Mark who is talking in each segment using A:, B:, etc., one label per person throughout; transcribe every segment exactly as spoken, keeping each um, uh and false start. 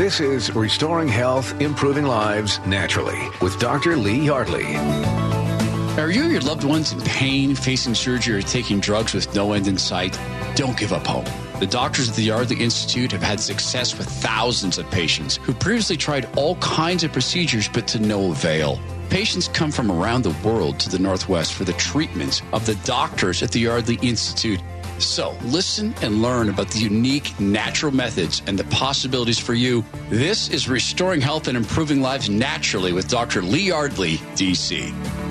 A: This is Restoring Health, Improving Lives Naturally with Doctor Lee Yardley.
B: Are you or your loved ones in pain, facing surgery, or taking drugs with no end in sight? Don't give up hope. The doctors at the Yardley Institute have had success with thousands of patients who previously tried all kinds of procedures but to no avail. Patients come from around the world to the Northwest for the treatment of the doctors at the Yardley Institute. So listen and learn about the unique natural methods and the possibilities for you. This is Restoring Health and Improving Lives Naturally with Doctor Lee Yardley, D C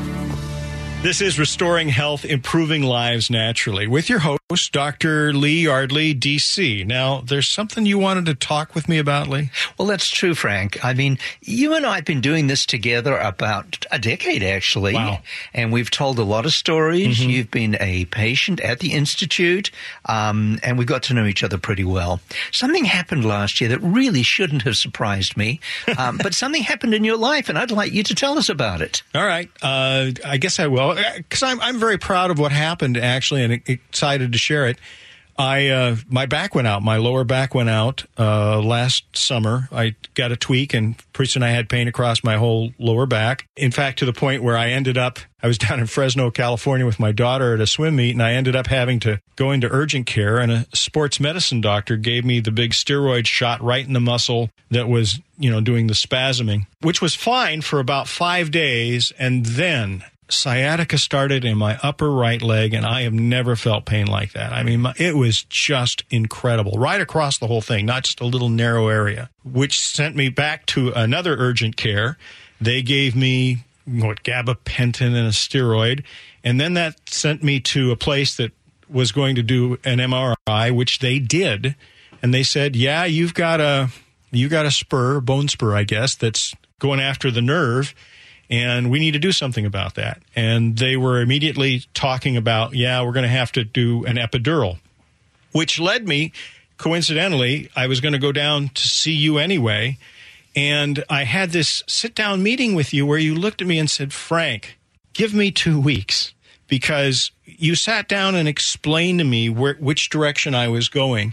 C: This is Restoring Health, Improving Lives Naturally with your host, Doctor Lee Yardley, D C Now, there's something you wanted to talk with me about, Lee?
D: Well, that's true, Frank. I mean, you and I have been doing this together about a decade, actually.
C: Wow.
D: And we've told a lot of stories.
C: Mm-hmm.
D: You've been a patient at the Institute, um, and we got to know each other pretty well. Something happened last year that really shouldn't have surprised me, um, but something happened in your life, and I'd like you to tell us about it.
C: All right. Uh, I guess I will. Because I'm, I'm very proud of what happened, actually, and excited to share it. I uh, my back went out. My lower back went out uh, last summer. I got a tweak, and pretty soon I had pain across my whole lower back. In fact, to the point where I ended up, I was down in Fresno, California with my daughter at a swim meet, and I ended up having to go into urgent care, and a sports medicine doctor gave me the big steroid shot right in the muscle that was, you know, doing the spasming, which was fine for about five days, and then sciatica started in my upper right leg, and I have never felt pain like that. I mean, my, it was just incredible, right across the whole thing, not just a little narrow area, which sent me back to another urgent care. They gave me, what, gabapentin and a steroid, and then that sent me to a place that was going to do an M R I, which they did, and they said, yeah, you've got a, you got a spur, bone spur, I guess, that's going after the nerve, and we need to do something about that. And they were immediately talking about, yeah, we're going to have to do an epidural, which led me, coincidentally, I was going to go down to see you anyway. And I had this sit-down meeting with you where you looked at me and said, Frank, give me two weeks. Because you sat down and explained to me where, which direction I was going.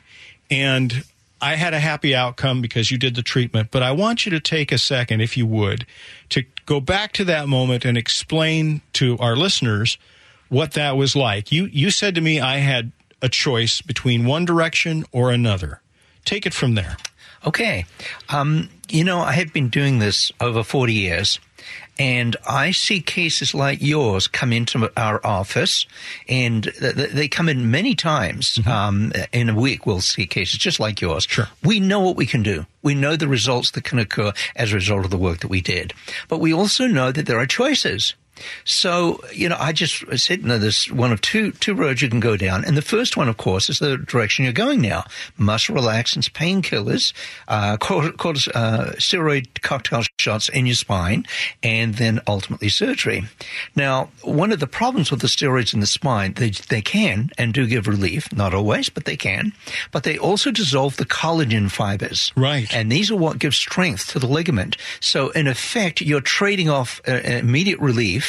C: And I had a happy outcome because you did the treatment, but I want you to take a second, if you would, to go back to that moment and explain to our listeners what that was like. You you said to me I had a choice between one direction or another. Take it from there.
D: Okay. Um, you know, I have been doing this over forty years. And I see cases like yours come into our office, and they come in many times. Mm-hmm. Um, in a week, we'll see cases just like yours.
C: Sure.
D: We know what we can do. We know the results that can occur as a result of the work that we did. But we also know that there are choices. So, you know, I just said, no, there's one of two two roads you can go down. And the first one, of course, is the direction you're going now. Muscle relaxants, painkillers, uh, cortis- uh, steroid cocktail shots in your spine, and then ultimately surgery. Now, one of the problems with the steroids in the spine, they, they can and do give relief, not always, but they can. But they also dissolve the collagen fibers.
C: Right.
D: And these are what give strength to the ligament. So, in effect, you're trading off uh, immediate relief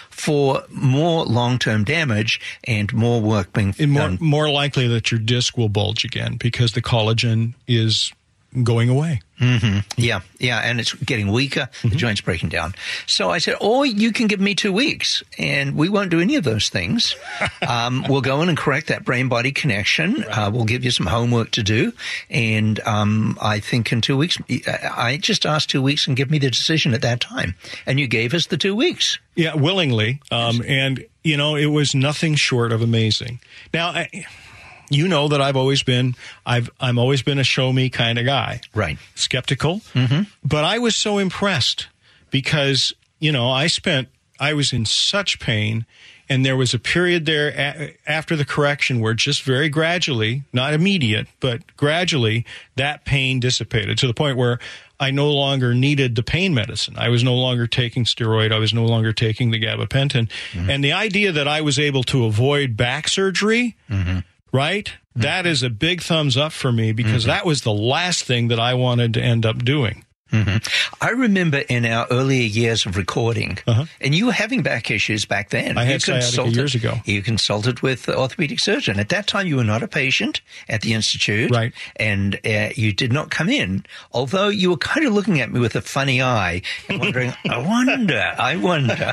D: for more long-term damage and more work being
C: and more,
D: done.
C: More likely that your disc will bulge again because the collagen is going away.
D: Mm-hmm. Yeah, yeah, and it's getting weaker, mm-hmm. the joint's breaking down. So I said, or you can give me two weeks, and we won't do any of those things. um, we'll go in and correct that brain-body connection. Right. Uh, we'll give you some homework to do, and um, I think in two weeks, I just asked two weeks and give me the decision at that time, and you gave us the two weeks.
C: Yeah, willingly, um, and, you know, it was nothing short of amazing. Now, I... You know that I've always been, I've, I'm always been a show me kind of guy.
D: Right.
C: Skeptical.
D: Mm-hmm.
C: But I was so impressed because, you know, I spent, I was in such pain, and there was a period there a- after the correction where just very gradually, not immediate, but gradually, that pain dissipated to the point where I no longer needed the pain medicine. I was no longer taking steroid. I was no longer taking the gabapentin. Mm-hmm. And the idea that I was able to avoid back surgery, mm-hmm. right? That is a big thumbs up for me because mm-hmm. that was the last thing that I wanted to end up doing.
D: Mm-hmm. I remember in our earlier years of recording, uh-huh. and you were having back issues back then.
C: I had
D: you
C: sciatica years ago.
D: You consulted with the orthopedic surgeon. At that time, you were not a patient at the Institute.
C: Right.
D: And uh, you did not come in, although you were kind of looking at me with a funny eye and wondering, I wonder, I wonder.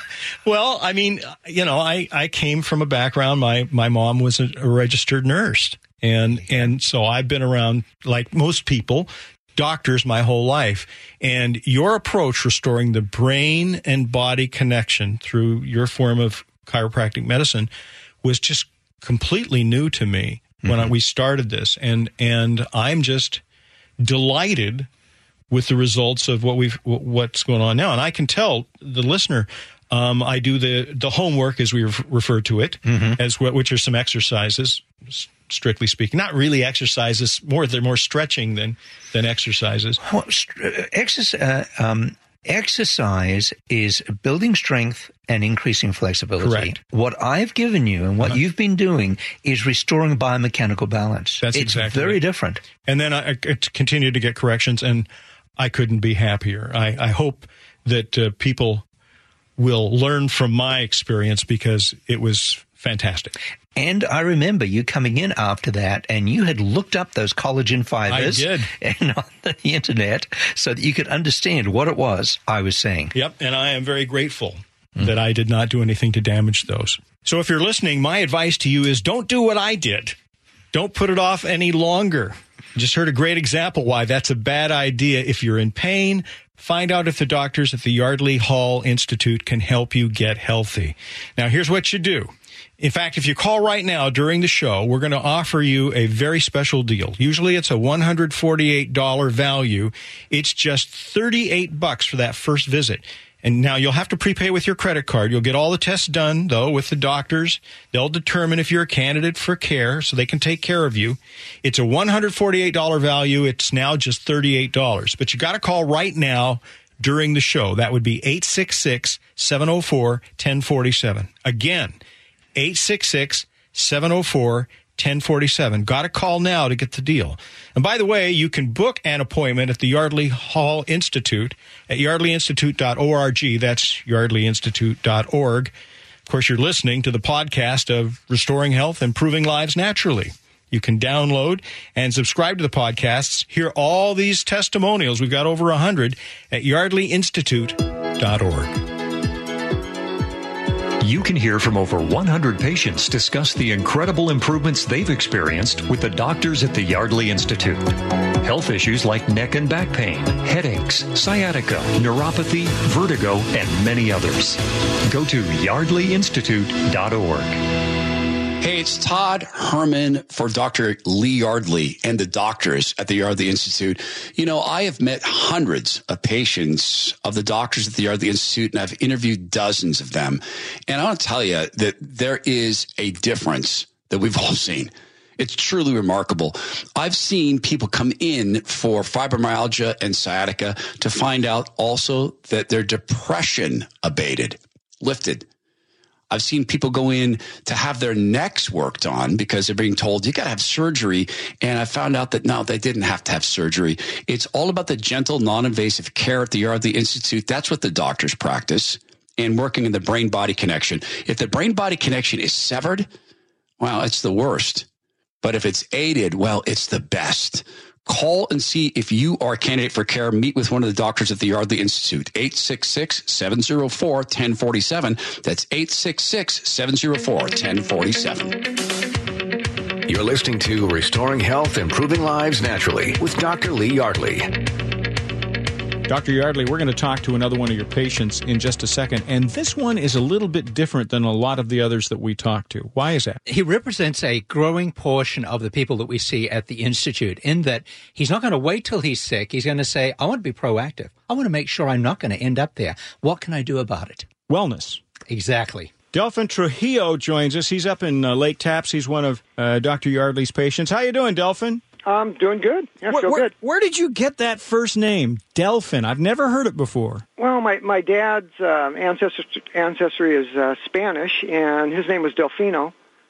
C: Well, I mean, you know, I, I came from a background. My, my mom was a, a registered nurse. And, and so I've been around, like most people, doctors my whole life. And your approach, restoring the brain and body connection through your form of chiropractic medicine, was just completely new to me mm-hmm. when I, we started this. And, and I'm just delighted with the results of what we've, what's going on now. And I can tell the listener, um, I do the, the homework, as we refer to it, mm-hmm. as what, which are some exercises, strictly speaking, not really exercises, more, they're more stretching than, than exercises.
D: Well, exercise, uh, um, exercise is building strength and increasing flexibility.
C: Correct.
D: What I've given you and what uh-huh. you've been doing is restoring biomechanical balance.
C: That's
D: it's
C: exactly
D: very
C: right.
D: different.
C: And then I, I continue to get corrections, and I couldn't be happier. I, I hope that uh, people will learn from my experience, because it was fantastic.
D: And I remember you coming in after that, and you had looked up those collagen fibers
C: I did.
D: And on the internet so that you could understand what it was I was saying.
C: Yep, and I am very grateful mm. that I did not do anything to damage those. So if you're listening, my advice to you is don't do what I did. Don't put it off any longer. Just heard a great example why that's a bad idea. If you're in pain, find out if the doctors at the Yardley Hall Institute can help you get healthy. Now, here's what you do. In fact, if you call right now during the show, we're going to offer you a very special deal. Usually it's a one hundred forty-eight dollars value. It's just thirty-eight bucks for that first visit. And now you'll have to prepay with your credit card. You'll get all the tests done, though, with the doctors. They'll determine if you're a candidate for care so they can take care of you. It's a one hundred forty-eight dollars value. It's now just thirty-eight dollars. But you got to call right now during the show. That would be eight six six, seven oh four, one oh four seven. Again, eight six six, seven oh four, one oh four seven. Got to call now to get the deal. And by the way, you can book an appointment at the Yardley Hall Institute at yardley institute dot org. That's yardley institute dot org. Of course, you're listening to the podcast of Restoring Health, Improving Lives Naturally. You can download and subscribe to the podcasts. Hear all these testimonials. We've got over one hundred at yardley institute dot org.
E: You can hear from over one hundred patients discuss the incredible improvements they've experienced with the doctors at the Yardley Institute. Health issues like neck and back pain, headaches, sciatica, neuropathy, vertigo, and many others. Go to yardley institute dot org.
B: Hey, it's Todd Herman for Doctor Lee Yardley and the doctors at the Yardley Institute. You know, I have met hundreds of patients of the doctors at the Yardley Institute, and I've interviewed dozens of them. And I want to tell you that there is a difference that we've all seen. It's truly remarkable. I've seen people come in for fibromyalgia and sciatica to find out also that their depression abated, lifted. I've seen people go in to have their necks worked on because they're being told, you got to have surgery. And I found out that no, they didn't have to have surgery. It's all about the gentle, non-invasive care at the Yardley Institute. That's what the doctors practice, and working in the brain-body connection. If the brain-body connection is severed, well, it's the worst. But if it's aided, well, it's the best. Call and see if you are a candidate for care. Meet with one of the doctors at the Yardley Institute. eight six six, seven oh four, one oh four seven. That's eight six six, seven oh four, one oh four seven.
A: You're listening to Restoring Health, Improving Lives Naturally with Doctor Lee Yardley.
C: Doctor Yardley, we're going to talk to another one of your patients in just a second, and this one is a little bit different than a lot of the others that we talk to. Why is that?
F: He represents a growing portion of the people that we see at the Institute, in that he's not going to wait till he's sick. He's going to say, I want to be proactive. I want to make sure I'm not going to end up there. What can I do about it?
C: Wellness.
F: Exactly.
C: Delphin Trujillo joins us. He's up in uh, Lake Tapps. He's one of uh, Doctor Yardley's patients. How you doing, Delphin?
G: I'm doing good. Yeah,
C: where,
G: feel
C: where,
G: good.
C: Where did you get that first name, Delphin? I've never heard it before.
G: Well, my my dad's uh, ancestry ancestry is uh, Spanish, and his name was Delfino.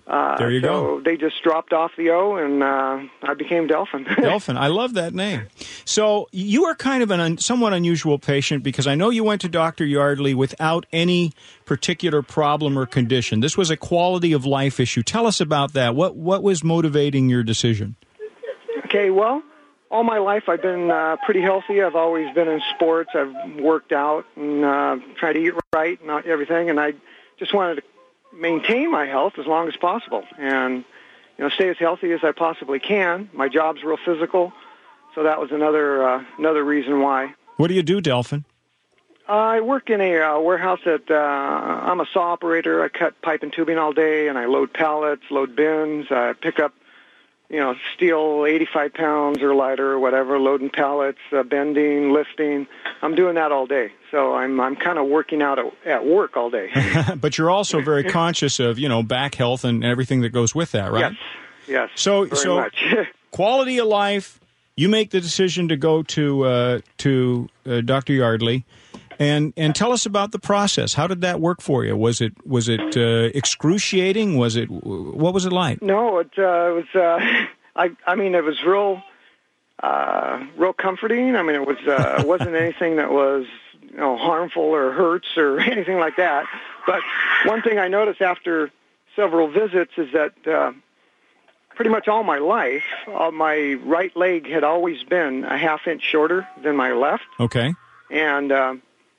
G: Uh,
C: There you
G: so
C: go.
G: they just dropped off the O, and uh, I became Delphin.
C: Delphin, I love that name. So you are kind of an un, somewhat unusual patient because I know you went to Doctor Yardley without any particular problem or condition. This was a quality of life issue. Tell us about that. What what was motivating your decision?
G: Okay, well, all my life I've been uh, pretty healthy. I've always been in sports. I've worked out and uh, tried to eat right and everything, and I just wanted to maintain my health as long as possible and, you know, stay as healthy as I possibly can. My job's real physical, so that was another uh, another reason why.
C: What do you do, Delphin?
G: Uh, I work in a uh, warehouse that uh, I'm a saw operator. I cut pipe and tubing all day, and I load pallets, load bins, I pick up, you know, steel eighty-five pounds or lighter or whatever, loading pallets, uh, bending, lifting. I'm doing that all day. So I'm I'm kind of working out at, at work all day.
C: But you're also very conscious of, you know, back health and everything that goes with that, right?
G: Yes, yes,
C: So,
G: very
C: so
G: much.
C: quality of life, you make the decision to go to uh, to uh, Doctor Yardley. And and tell us about the process. How did that work for you? Was it was it uh, excruciating? Was it what was it like?
G: No, it uh, was. Uh, I I mean, it was real, uh, real comforting. I mean, it was uh, wasn't anything that was, you know, harmful or hurts or anything like that. But one thing I noticed after several visits is that uh, pretty much all my life, uh, my right leg had always been a half inch shorter than my left.
C: Okay.
G: And uh,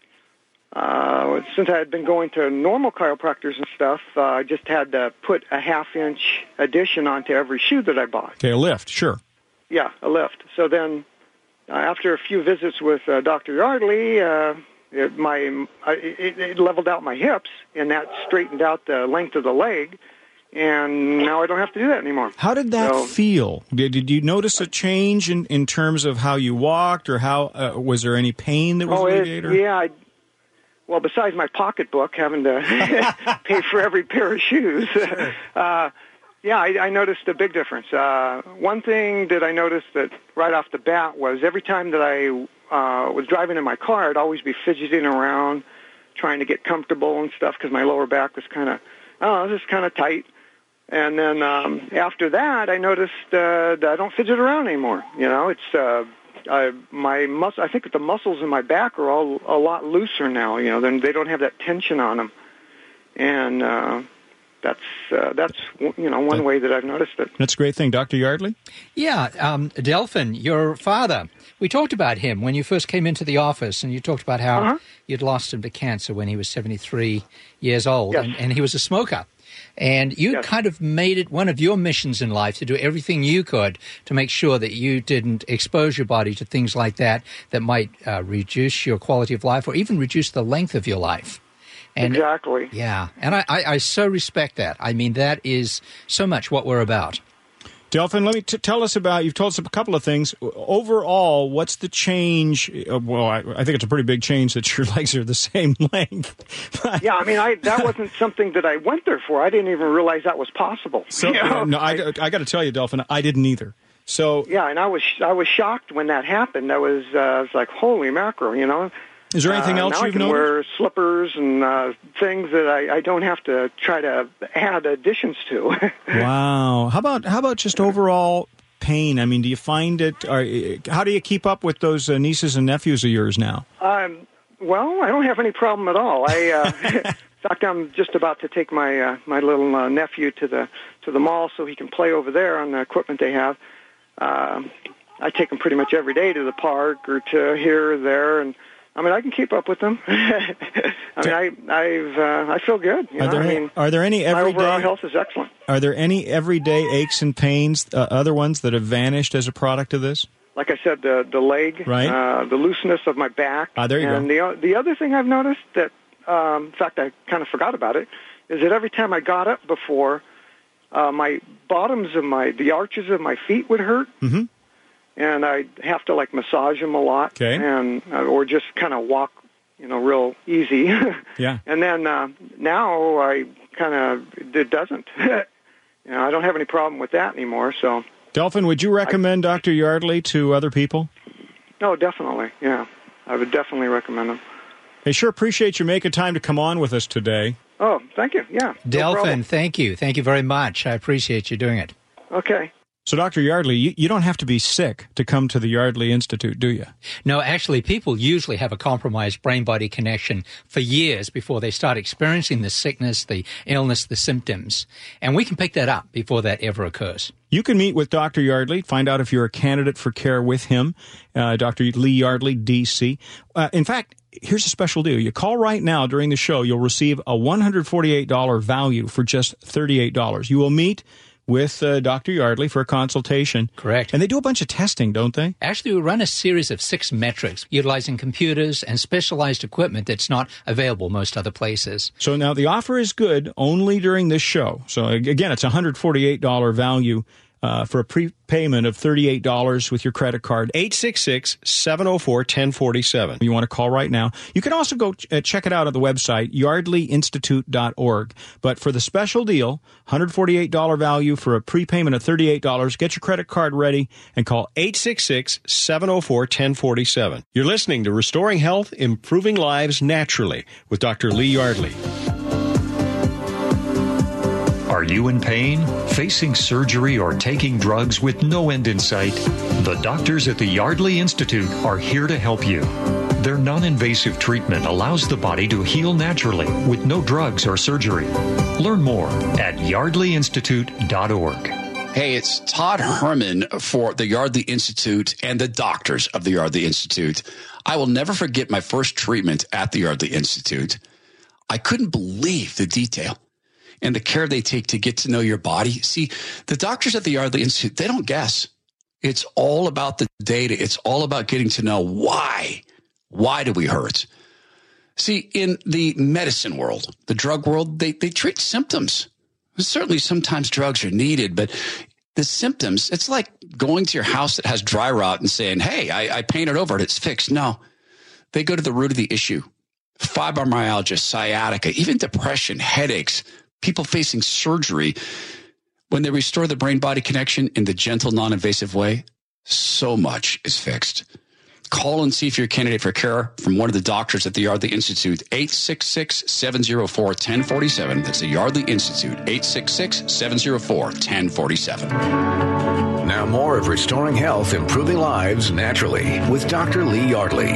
G: Uh, since I had been going to normal chiropractors and stuff, uh, I just had to put a half-inch addition onto every shoe that I bought.
C: Okay, a lift, sure.
G: Yeah, a lift. So then, uh, after a few visits with uh, Doctor Yardley, uh, it, my uh, it, it leveled out my hips, and that straightened out the length of the leg, and now I don't have to do that anymore.
C: How did that
G: so,
C: feel? Did, did you notice a change in, in terms of how you walked, or how uh, was there any pain that was
G: oh,
C: alleviated?
G: It, yeah, I, well, besides my pocketbook having to pay for every pair of shoes, uh, yeah, I, I noticed a big difference. Uh, one thing that I noticed that right off the bat was every time that I uh, was driving in my car, I'd always be fidgeting around, trying to get comfortable and stuff because my lower back was kind of, I don't know, just kind of tight. And then um, after that, I noticed uh, that I don't fidget around anymore. You know, it's uh, I, my mus- I think that the muscles in my back are all a lot looser now. You know, then they don't have that tension on them, and uh, that's uh, that's you know one way that I've noticed it.
C: That's a great thing, Doctor Yardley.
F: Yeah, um, Delphin, your father. We talked about him when you first came into the office, and you talked about how
G: uh-huh.
F: you'd lost him to cancer when he was seventy-three years old,
G: yes.
F: and, and he was a smoker. And you
G: yes.
F: kind of made it one of your missions in life to do everything you could to make sure that you didn't expose your body to things like that that might uh, reduce your quality of life or even reduce the length of your life. And,
G: exactly.
F: Yeah, and I, I, I so respect that. I mean, that is so much what we're about.
C: Delphin, let me t- tell us about, you've told us a couple of things. Overall, what's the change? Uh, well, I, I think it's a pretty big change that your legs are the same length.
G: Yeah, I mean, I that wasn't something that I went there for. I didn't even realize that was possible.
C: So,
G: you know?
C: no, I, I got to tell you, Delphin, I didn't either. So,
G: yeah, and I was I was shocked when that happened. I was uh, I was like, holy mackerel, you know.
C: Is there anything
G: uh,
C: else
G: now
C: you've
G: I can
C: noticed?
G: wear slippers and uh, things that I, I don't have to try to add additions to.
C: Wow. How about how about just overall pain? I mean, do you find it? Are, how do you keep up with those uh, nieces and nephews of yours now?
G: Um, well, I don't have any problem at all. I, uh, in fact, I'm just about to take my uh, my little uh, nephew to the to the mall so he can play over there on the equipment they have. Uh, I take him pretty much every day to the park or to here or there, and I mean, I can keep up with them. I mean, I I've uh, I feel good. You
C: Are
G: know?
C: there
G: I
C: any,
G: mean,
C: are there any
G: my overall
C: everyday
G: health is excellent.
C: Are there any everyday aches and pains, uh, other ones that have vanished as a product of this?
G: Like I said, the the leg,
C: right.
G: uh, the looseness of my back.
C: Ah, there you
G: and
C: go.
G: And the the other thing I've noticed that, um, in fact, I kind of forgot about it, is that every time I got up before, uh, my bottoms of my the arches of my feet would hurt.
C: Mm-hmm.
G: And I have to like massage them a lot,
C: okay.
G: and uh, or just kind of walk, you know, real easy.
C: Yeah.
G: And then uh, now I kind of it doesn't. You know, I don't have any problem with that anymore. So,
C: Delphin, would you recommend
G: I,
C: Doctor Yardley to other people?
G: No, definitely. Yeah, I would definitely recommend him.
C: Hey, sure appreciate you making time to come on with us today.
G: Oh, thank you. Yeah. No
F: Delphin,
G: problem.
F: thank you. Thank you very much. I appreciate you doing it.
G: Okay.
C: So, Doctor Yardley, you, you don't have to be sick to come to the Yardley Institute, do you?
F: No, actually, people usually have a compromised brain-body connection for years before they start experiencing the sickness, the illness, the symptoms. And we can pick that up before that ever occurs.
C: You can meet with Doctor Yardley, find out if you're a candidate for care with him, uh, Doctor Lee Yardley, D C. Uh, in fact, here's a special deal. You call right now during the show, you'll receive a one hundred forty-eight dollars value for just thirty-eight dollars. You will meet with uh, Doctor Yardley for a consultation.
F: Correct.
C: And they do a bunch of testing, don't they?
F: Actually, we run a series of six metrics utilizing computers and specialized equipment that's not available most other places.
C: So now the offer is good only during this show. So again, it's a one hundred forty-eight dollars value uh, for a prepayment of thirty-eight dollars with your credit card. eight six six, seven oh four, one oh four seven. You want to call right now. You can also go ch- uh, check it out on the website, yardley institute dot org. But for the special deal, one hundred forty-eight dollars value for a prepayment of thirty-eight dollars, get your credit card ready and call eight six six, seven oh four, one oh four seven. You're listening to Restoring Health, Improving Lives Naturally with Doctor Lee Yardley.
E: Are you in pain, facing surgery, or taking drugs with no end in sight? The doctors at the Yardley Institute are here to help you. Their non-invasive treatment allows the body to heal naturally with no drugs or surgery. Learn more at yardley institute dot org.
B: Hey, it's Todd Herman for the Yardley Institute and the doctors of the Yardley Institute. I will never forget my first treatment at the Yardley Institute. I couldn't believe the detail and the care they take to get to know your body. See, the doctors at the Yardley Institute, they don't guess. It's all about the data. It's all about getting to know why. Why do we hurt? See, in the medicine world, the drug world, they, they treat symptoms. Certainly sometimes drugs are needed, but the symptoms, it's like going to your house that has dry rot and saying, hey, I, I painted over it, it's fixed. No, they go to the root of the issue. Fibromyalgia, sciatica, even depression, headaches, people facing surgery. When they restore the brain-body connection in the gentle, non-invasive way, so much is fixed. Call and see if you're a candidate for care from one of the doctors at the Yardley Institute, eight six six, seven oh four, one oh four seven. That's the Yardley Institute, eight six six, seven oh four, one oh four seven.
A: Now more of Restoring Health, Improving Lives Naturally with Doctor Lee Yardley.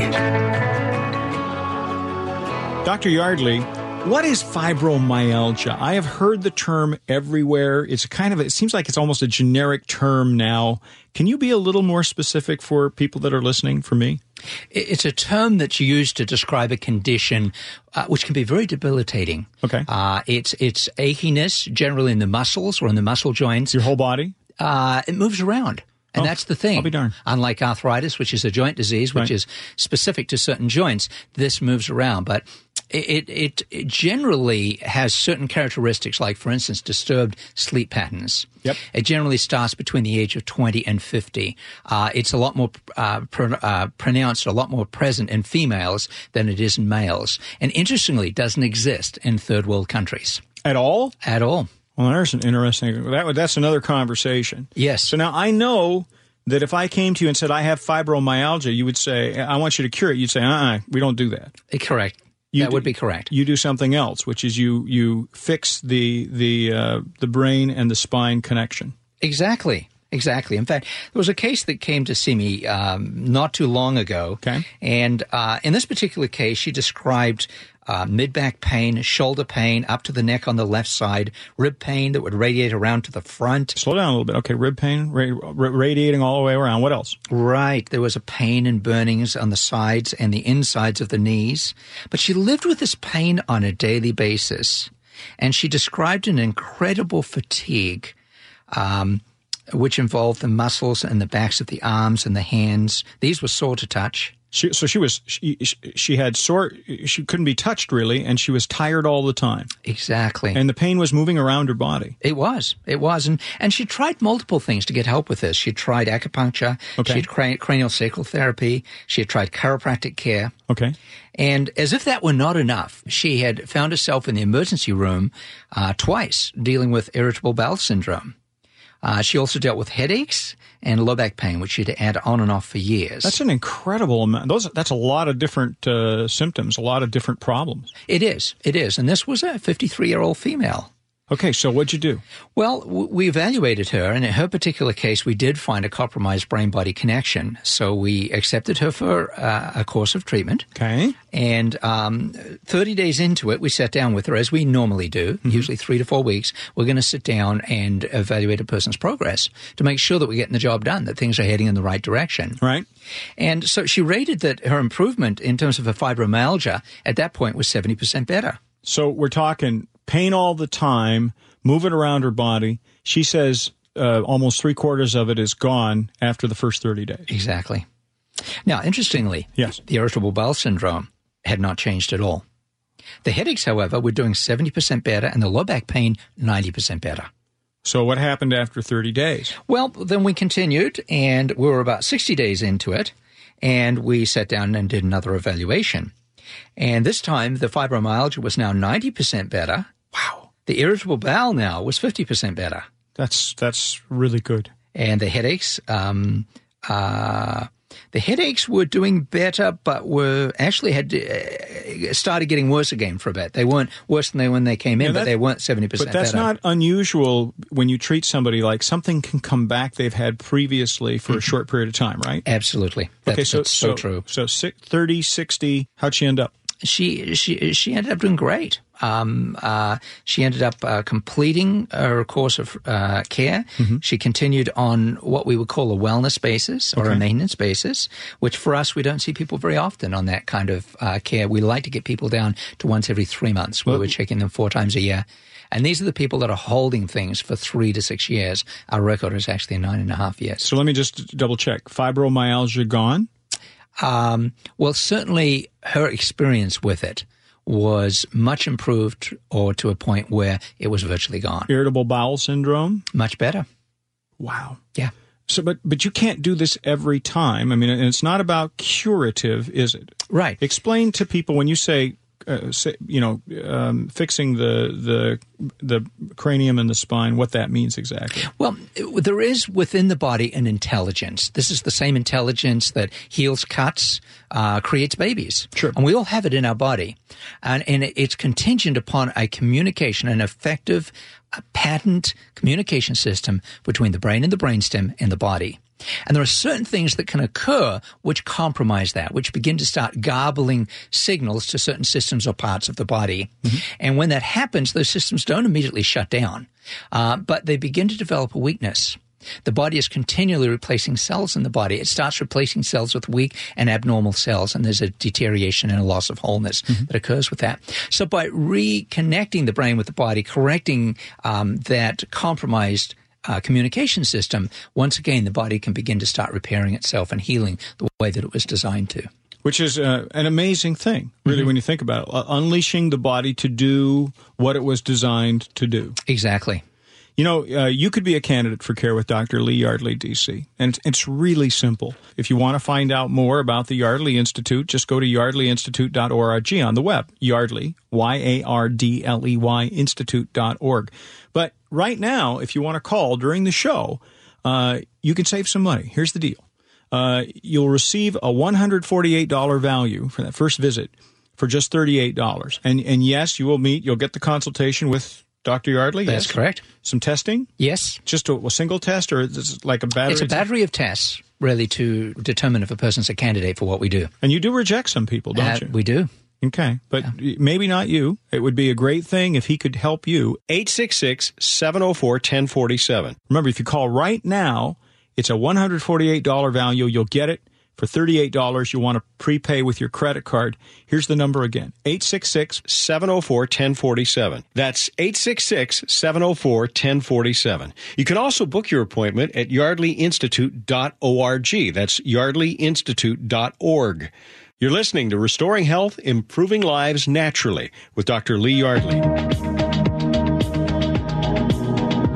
C: Doctor Yardley, what is fibromyalgia? I have heard the term everywhere. It's kind of, it seems like it's almost a generic term now. Can you be a little more specific for people that are listening, for me?
F: It's a term that's used to describe a condition uh, which can be very debilitating.
C: Okay.
F: Uh, it's, it's achiness, generally in the muscles or in the muscle joints.
C: Your whole body?
F: Uh, it moves around. And
C: oh,
F: that's the thing.
C: I'll be darned.
F: Unlike arthritis, which is a joint disease, which
C: right.
F: is specific to certain joints, this moves around. But it, it, it generally has certain characteristics, like, for instance, disturbed sleep patterns.
C: Yep.
F: It generally starts between the age of twenty and fifty. Uh, it's a lot more uh, pr- uh, pronounced, a lot more present in females than it is in males. And interestingly, it doesn't exist in third world countries.
C: At all?
F: At all.
C: Well, there's an interesting, that, that's another conversation.
F: Yes.
C: So now I know that if I came to you and said, I have fibromyalgia, you would say, I want you to cure it. You'd say, uh-uh, we don't do that.
F: Correct.
C: You
F: that
C: do,
F: would be correct.
C: You do something else, which is you, you fix the, the, uh, the brain and the spine connection.
F: Exactly. Exactly. In fact, there was a case that came to see me um, not too long ago.
C: Okay.
F: And uh, in this particular case, she described uh, mid-back pain, shoulder pain up to the neck on the left side, rib pain that would radiate around to the front.
C: Slow down a little bit. Okay, rib pain, ra- ra- radiating all the way around. What else?
F: Right. There was a pain and burnings on the sides and the insides of the knees. But she lived with this pain on a daily basis. And she described an incredible fatigue, um, which involved the muscles and the backs of the arms and the hands. These were sore to touch.
C: She, so she was she, she had sore, she couldn't be touched really, and she was tired all the time.
F: Exactly.
C: And the pain was moving around her body.
F: It was. It was. And, and she tried multiple things to get help with this. She tried acupuncture.
C: Okay.
F: She had cran- cranial sacral therapy. She had tried chiropractic care.
C: Okay.
F: And as if that were not enough, she had found herself in the emergency room uh, twice dealing with irritable bowel syndrome. Uh, she also dealt with headaches and low back pain, which she'd had on and off for years.
H: That's an incredible amount. Those, that's a lot of different uh, symptoms, a lot of different problems.
F: It is. It is. And this was a fifty-three-year-old female.
H: Okay, so what'd you do?
F: Well, w- we evaluated her, and in her particular case, we did find a compromised brain-body connection. So we accepted her for uh, a course of treatment.
H: Okay.
F: And um, thirty days into it, we sat down with her, as we normally do, mm-hmm. usually three to four weeks. We're going to sit down and evaluate a person's progress to make sure that we're getting the job done, that things are heading in the right direction.
H: Right.
F: And so she rated that her improvement in terms of her fibromyalgia at that point was seventy percent better.
H: So we're talking pain all the time, moving around her body. She says uh, almost three quarters of it is gone after the first thirty days.
F: Exactly. Now, interestingly,
H: yes.
F: the irritable bowel syndrome had not changed at all. The headaches, however, were doing seventy percent better, and the low back pain, ninety percent better.
H: So what happened after thirty days?
F: Well, then we continued, and we were about sixty days into it, and we sat down and did another evaluation. And this time, the fibromyalgia was now ninety percent better.
H: Wow.
F: The irritable bowel now was fifty percent better.
H: That's that's really good.
F: And the headaches, um, uh, the headaches were doing better, but were actually had uh, started getting worse again for a bit. They weren't worse than they when they came in, yeah, that, but they weren't seventy percent
H: better. But that's
F: better.
H: not unusual when you treat somebody like something can come back they've had previously for mm-hmm. a short period of time, right?
F: Absolutely. That's,
H: okay, so,
F: that's so,
H: so
F: true.
H: So thirty, sixty, how'd she end up?
F: She she she ended up doing great. Um, uh, she ended up uh, completing her course of uh, care. Mm-hmm. She continued on what we would call a wellness basis or okay. a maintenance basis, which for us, we don't see people very often on that kind of uh, care. We like to get people down to once every three months where well, we're checking them four times a year. And these are the people that are holding things for three to six years. Our record is actually nine and a half years.
H: So let me just double check. Fibromyalgia gone?
F: Um, well, certainly her experience with it was much improved or to a point where it was virtually gone.
H: Irritable bowel syndrome?
F: Much better.
H: Wow.
F: Yeah.
H: So, but but you can't do this every time. I mean, and it's not about curative, is it?
F: Right.
H: Explain to people when you say, uh, say you know, um, fixing the the the cranium and the spine, what that means exactly.
F: Well, there is within the body an intelligence. This is the same intelligence that heals cuts, uh, creates babies.
H: Sure.
F: And we all have it in our body. And, and it's contingent upon a communication, an effective a patent communication system between the brain and the brainstem and the body. And there are certain things that can occur which compromise that, which begin to start garbling signals to certain systems or parts of the body. Mm-hmm. And when that happens, those systems don't immediately shut down, uh, but they begin to develop a weakness. The body is continually replacing cells in the body. It starts replacing cells with weak and abnormal cells, and there's a deterioration and a loss of wholeness mm-hmm. that occurs with that. So by reconnecting the brain with the body, correcting um, that compromised uh, communication system, once again, the body can begin to start repairing itself and healing the way that it was designed to.
H: Which is uh, an amazing thing, really, mm-hmm. when you think about it. Uh, unleashing the body to do what it was designed to do.
F: Exactly.
H: You know, uh, you could be a candidate for Care with Doctor Lee Yardley, D C, and it's, it's really simple. If you want to find out more about the Yardley Institute, just go to yardley institute dot org on the web, Yardley, Y A R D L E Y, institute dot org. But right now, if you want to call during the show, uh, you can save some money. Here's the deal. Uh, you'll receive a one hundred forty-eight dollars value for that first visit for just thirty-eight dollars. And, and yes, you will meet, you'll get the consultation with Doctor Yardley?
F: That's
H: yes.
F: correct.
H: Some testing?
F: Yes.
H: Just a, a single test, or is it like a battery?
F: It's a battery of tests, really, to determine if a person's a candidate for what we do.
H: And you do reject some people, don't
F: uh,
H: you?
F: We do.
H: Okay, but yeah. maybe not you. It would be a great thing if he could help you. eight six six, seven oh four, one oh four seven. Remember, if you call right now, it's a one hundred forty-eight dollars value. You'll get it for thirty-eight dollars. You want to prepay with your credit card. Here's the number again, eight six six, seven oh four, one oh four seven. That's eight six six, seven oh four, one oh four seven. You can also book your appointment at yardley institute dot org. That's yardley institute dot org. You're listening to Restoring Health, Improving Lives Naturally with Doctor Lee Yardley.
A: Do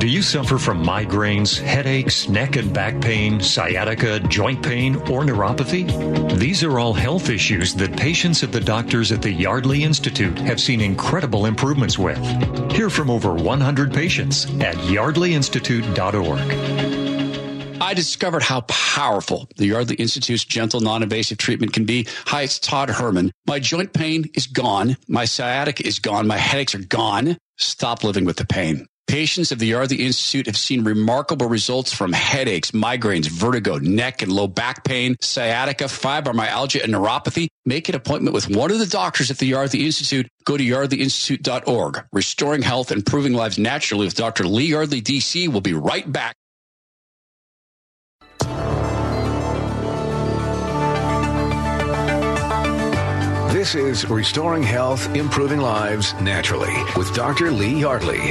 E: Do you suffer from migraines, headaches, neck and back pain, sciatica, joint pain, or neuropathy? These are all health issues that patients at the doctors at the Yardley Institute have seen incredible improvements with. Hear from over one hundred patients at yardley institute dot org.
B: I discovered how powerful the Yardley Institute's gentle, non-invasive treatment can be. Hi, it's Todd Herman. My joint pain is gone. My sciatica is gone. My headaches are gone. Stop living with the pain. Patients of the Yardley Institute have seen remarkable results from headaches, migraines, vertigo, neck and low back pain, sciatica, fibromyalgia, and neuropathy. Make an appointment with one of the doctors at the Yardley Institute. Go to yardley institute dot org. Restoring health, improving lives naturally with Doctor Lee Yardley, D C. We'll be right back.
A: This is Restoring Health, Improving Lives Naturally with Doctor Lee Yardley.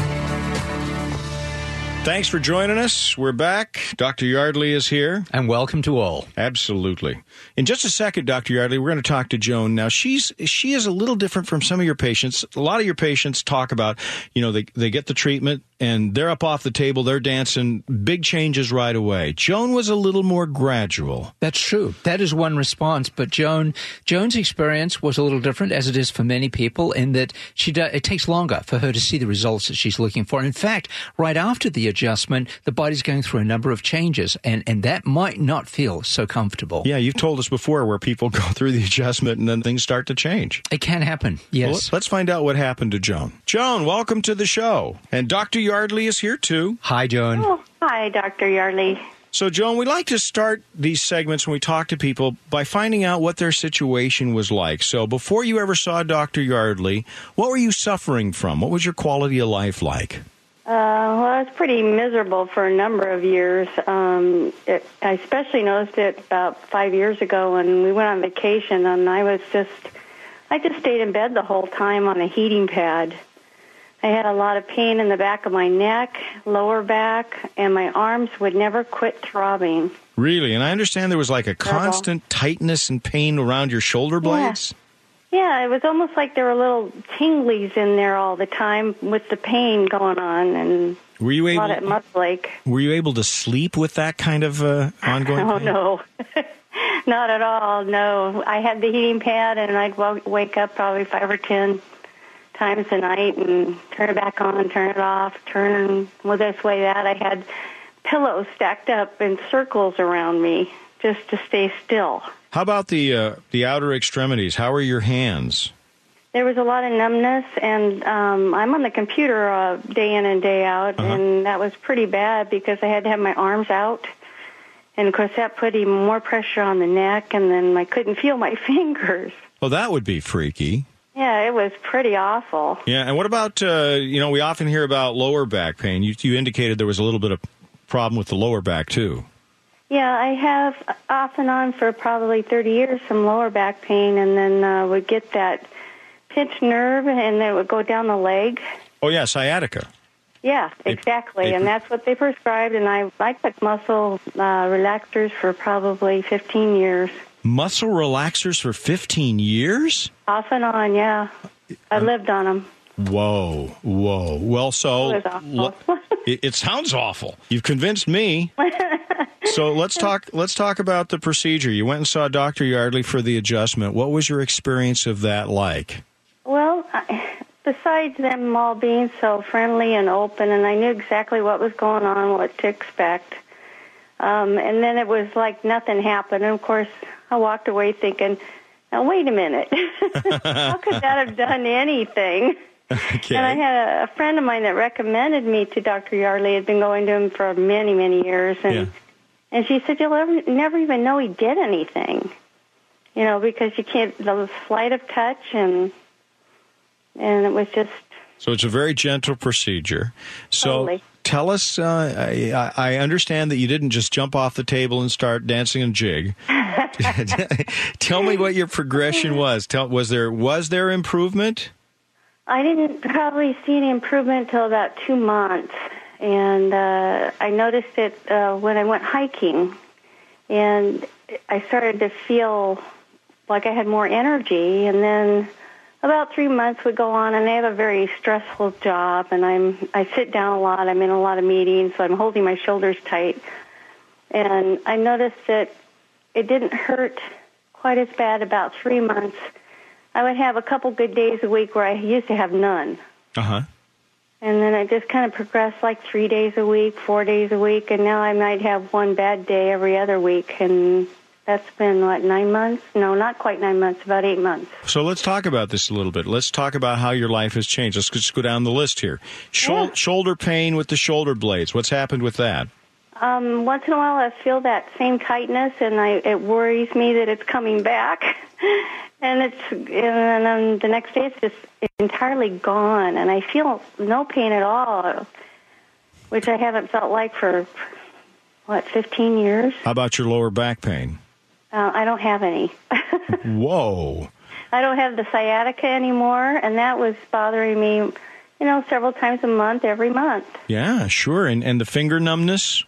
C: Thanks for joining us. We're back. Doctor Yardley is here.
F: And welcome to all.
C: Absolutely. In just a second, Doctor Yardley, we're going to talk to Joan. Now, she's she is a little different from some of your patients. A lot of your patients talk about, you know, they, they get the treatment and they're up off the table, they're dancing, big changes right away. Joan was a little more gradual.
F: That's true. That is one response. But Joan, Joan's experience was a little different, as it is for many people, in that she do, it takes longer for her to see the results that she's looking for. In fact, right after the adjustment, the body's going through a number of changes, and, and that might not feel so comfortable.
C: Yeah, you've told us before where people go through the adjustment and then things start to change.
F: It can happen, yes.
C: Well, let's find out what happened to Joan. Joan, welcome to the show. And Doctor Yardley is here, too.
F: Hi, Joan.
I: Oh, hi, Doctor Yardley.
C: So, Joan, we like to start these segments when we talk to people by finding out what their situation was like. So, before you ever saw Doctor Yardley, what were you suffering from? What was your quality of life like?
I: Uh, well, I was pretty miserable for a number of years. Um, it, I especially noticed it about five years ago when we went on vacation, and I was just, I just stayed in bed the whole time on a heating pad. I had a lot of pain in the back of my neck, lower back, and my arms would never quit throbbing.
C: Really? And I understand there was like a constant tightness and pain around your shoulder blades?
I: Yeah. yeah, it was almost like there were little tinglies in there all the time with the pain going on, and
C: were you able,
I: a lot of muscle ache.
C: Were you able to sleep with that kind of uh, ongoing
I: oh,
C: pain?
I: Oh, no. Not at all, no. I had the heating pad, and I'd w- wake up probably five or ten times a night and turn it back on, turn it off, turn well, this way, that. I had pillows stacked up in circles around me just to stay still.
C: How about the uh, the outer extremities? How are your hands?
I: There was a lot of numbness, and um, I'm on the computer uh, day in and day out, uh-huh. and that was pretty bad because I had to have my arms out. And, of course, that put even more pressure on the neck, and then I couldn't feel my fingers.
C: Well, that would be freaky.
I: Yeah, it was pretty awful.
C: Yeah, and what about, uh, you know, we often hear about lower back pain. You, you indicated there was a little bit of problem with the lower back, too.
I: Yeah, I have off and on for probably thirty years some lower back pain, and then uh, would get that pinched nerve, and then it would go down the leg.
C: Oh, yeah, sciatica.
I: Yeah, exactly,
C: they, they,
I: and that's what they prescribed, and I, I took muscle uh, relaxers for probably fifteen years.
C: Muscle relaxers for fifteen years?
I: Off and on, yeah. I lived on them.
C: Whoa, whoa. Well, so
I: it, was
C: awful. it, it sounds awful. You've convinced me. So let's talk. Let's talk about the procedure. You went and saw Doctor Yardley for the adjustment. What was your experience of that like?
I: Well, I, besides them all being so friendly and open, and I knew exactly what was going on, what to expect, um, and then it was like nothing happened. And of course, I walked away thinking, now, wait a minute. How could that have done anything?
C: Okay.
I: And I had a, a friend of mine that recommended me to Doctor Yardley. Had been going to him for many, many years. And
C: yeah.
I: and she said, you'll ever, never even know he did anything. You know, because you can't, the sleight of touch, and and it was just...
C: So it's a very gentle procedure. So
I: totally.
C: Tell us, uh, I, I understand that you didn't just jump off the table and start dancing and jig. Tell me what your progression was. Tell, was there was there improvement?
I: I didn't probably see any improvement until about two months. And uh, I noticed it uh, when I went hiking. And I started to feel like I had more energy. And then about three months would go on, and I have a very stressful job, and I'm I sit down a lot. I'm in a lot of meetings, so I'm holding my shoulders tight. And I noticed that it didn't hurt quite as bad about three months. I would have a couple good days a week where I used to have none.
H: Uh-huh.
I: And then it just kind of progressed like three days a week, four days a week, and now I might have one bad day every other week. And that's been, what, nine months? No, not quite nine months, about eight months.
H: So let's talk about this a little bit. Let's talk about how your life has changed. Let's just go down the list here. Shou-
I: Yeah.
H: Shoulder pain with the shoulder blades. What's happened with that?
I: Um, once in a while I feel that same tightness, and I, it worries me that it's coming back. And it's and then the next day it's just entirely gone, and I feel no pain at all, which I haven't felt like for, what, fifteen years?
H: How about your lower back pain?
I: Uh, I don't have any.
H: Whoa.
I: I don't have the sciatica anymore, and that was bothering me, you know, several times a month, every month.
H: Yeah, sure. And and the finger numbness?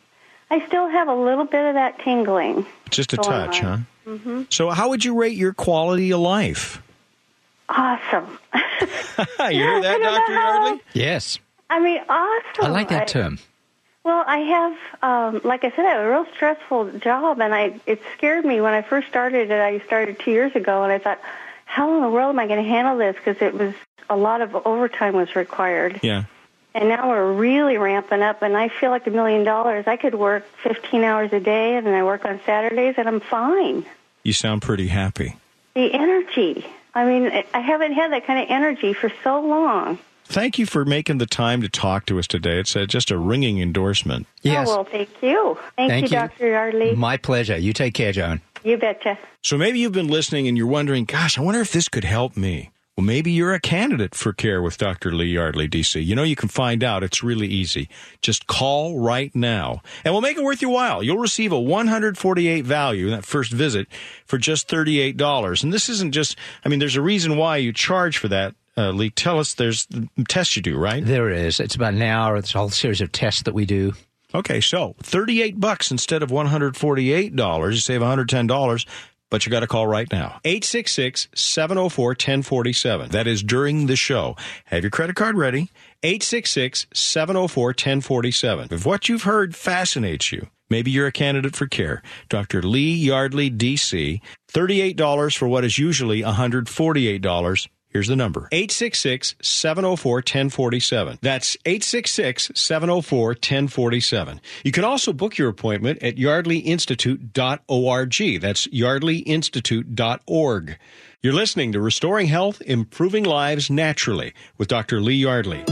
I: I still have a little bit of that tingling.
H: Just a
I: going
H: touch,
I: on.
H: huh?
I: Mm-hmm.
H: So how would you rate your quality of life?
I: Awesome.
H: You hear that,
I: I don't know
H: Doctor
I: how-
H: Yardley?
F: Yes.
I: I mean, awesome.
F: I like that
I: I-
F: term.
I: Well, I have, um, like I said, I have a real stressful job, and I it scared me when I first started it. I started two years ago, and I thought, how in the world am I going to handle this? Because it was a lot of overtime was required.
H: Yeah.
I: And now we're really ramping up, and I feel like a million dollars. I could work fifteen hours a day, and then I work on Saturdays, and I'm fine.
H: You sound pretty happy.
I: The energy. I mean, I haven't had that kind of energy for so long.
H: Thank you for making the time to talk to us today. It's uh, just a ringing endorsement.
F: Yes.
I: Oh, well, thank you. Thank,
F: Thank
I: you,
F: you.
I: Doctor Yardley.
F: My pleasure. You take care, Joan.
I: You betcha.
H: So maybe you've been listening and you're wondering, gosh, I wonder if this could help me. Well, maybe you're a candidate for care with Doctor Lee Yardley, D C. You know, you can find out. It's really easy. Just call right now, and we'll make it worth your while. You'll receive a one hundred forty-eight value in that first visit for just thirty-eight dollars. And this isn't just, I mean, there's a reason why you charge for that. Uh, Lee, tell us, there's tests you do, right?
F: There is. It's about an hour. It's a whole series of tests that we do.
H: Okay, so thirty-eight bucks instead of one hundred forty-eight dollars. You save one hundred ten dollars. But you got to call right now. eight six six, seven oh four, one oh four seven. That is during the show. Have your credit card ready. eight six six, seven oh four, one oh four seven. If what you've heard fascinates you, maybe you're a candidate for care. Doctor Lee Yardley, D C. thirty-eight dollars for what is usually one hundred forty-eight dollars. Here's the number. eight six six, seven oh four, one oh four seven. That's eight six six, seven oh four, one oh four seven. You can also book your appointment at yardley institute dot org. That's yardley institute dot org. You're listening to Restoring Health, Improving Lives Naturally with Doctor Lee Yardley.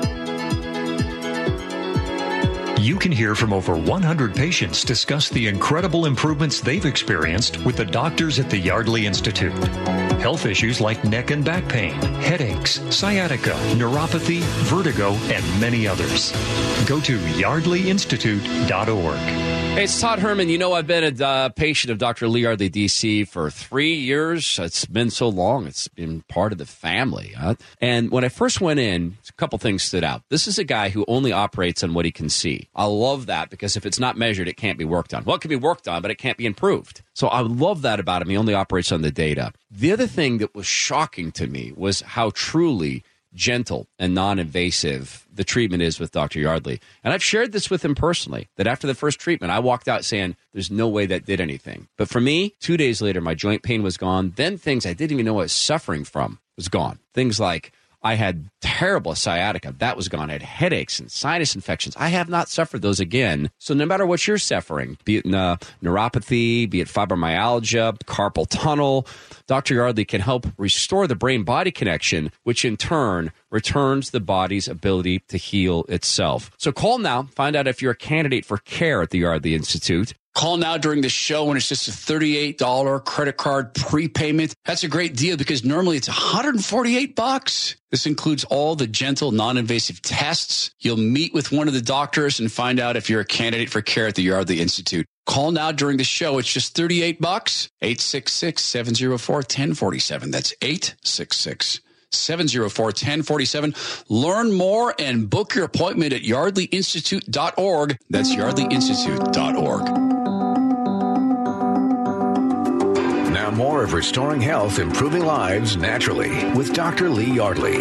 E: You can hear from over one hundred patients discuss the incredible improvements they've experienced with the doctors at the Yardley Institute. Health issues like neck and back pain, headaches, sciatica, neuropathy, vertigo, and many others. Go to yardley institute dot org.
B: Hey, it's Todd Herman. You know, I've been a uh, patient of Doctor Lee Yardley, D C for three years. It's been so long. It's been part of the family. Huh? And when I first went in, a couple things stood out. This is a guy who only operates on what he can see. I love that because if it's not measured, it can't be worked on. Well, it can be worked on, but it can't be improved. So I love that about him. He only operates on the data. The other thing that was shocking to me was how truly gentle and non-invasive the treatment is with Doctor Yardley. And I've shared this with him personally, that after the first treatment, I walked out saying, there's no way that did anything. But for me, two days later, my joint pain was gone. Then things I didn't even know I was suffering from was gone. Things like I had terrible sciatica. That was gone. I had headaches and sinus infections. I have not suffered those again. So no matter what you're suffering, be it uh, neuropathy, be it fibromyalgia, carpal tunnel, Doctor Yardley can help restore the brain-body connection, which in turn returns the body's ability to heal itself. So call now. Find out if you're a candidate for care at the Yardley Institute. Call now during the show when it's just a thirty-eight dollars credit card prepayment. That's a great deal because normally it's one hundred forty-eight bucks. This includes all the gentle, non-invasive tests. You'll meet with one of the doctors and find out if you're a candidate for care at the Yardley Institute. Call now during the show. It's just thirty-eight bucks. eight six six, seven oh four, one oh four seven. That's eight six six, seven oh four, one oh four seven. Learn more and book your appointment at yardley institute dot org. That's yardley institute dot org.
A: Now more of Restoring Health, Improving Lives Naturally with Doctor Lee Yardley.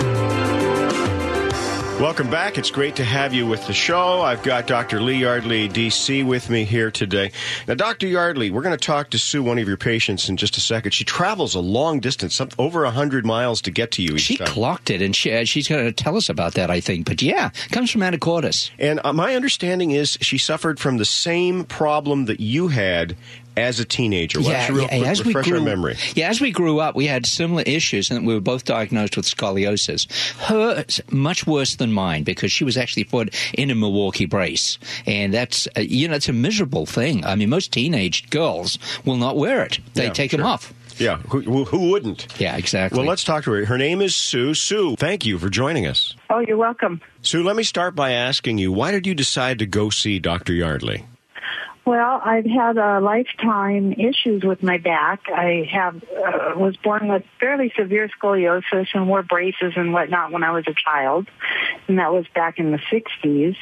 H: Welcome back. It's great to have you with the show. I've got Doctor Lee Yardley, D C, with me here today. Now, Doctor Yardley, we're going to talk to Sue, one of your patients, in just a second. She travels a long distance, some, over one hundred miles to get to you each
D: She
H: time.
D: clocked it, and she, she's going to tell us about that, I think. But yeah, comes from Anacortes.
H: And uh, my understanding is she suffered from the same problem that you had as a teenager. Why
D: Yeah,
H: don't you real
D: yeah,
H: quick
D: as we
H: refresh
D: grew,
H: our memory?
D: Yeah, as we grew up, we had similar issues, and we were both diagnosed with scoliosis. Hers much worse than mine because she was actually put in a Milwaukee brace, and that's uh, you know it's a miserable thing. I mean, most teenage girls will not wear it; they
H: Yeah,
D: take
H: sure.
D: them off.
H: Yeah, who, who wouldn't?
D: Yeah, exactly.
H: Well, let's talk to her. Her name is Sue. Sue, thank you for joining us.
J: Oh, you're welcome.
H: Sue, let me start by asking you, why did you decide to go see Doctor Yardley?
J: Well, I've had uh, lifetime issues with my back. I have uh, was born with fairly severe scoliosis and wore braces and whatnot when I was a child, and that was back in the sixties.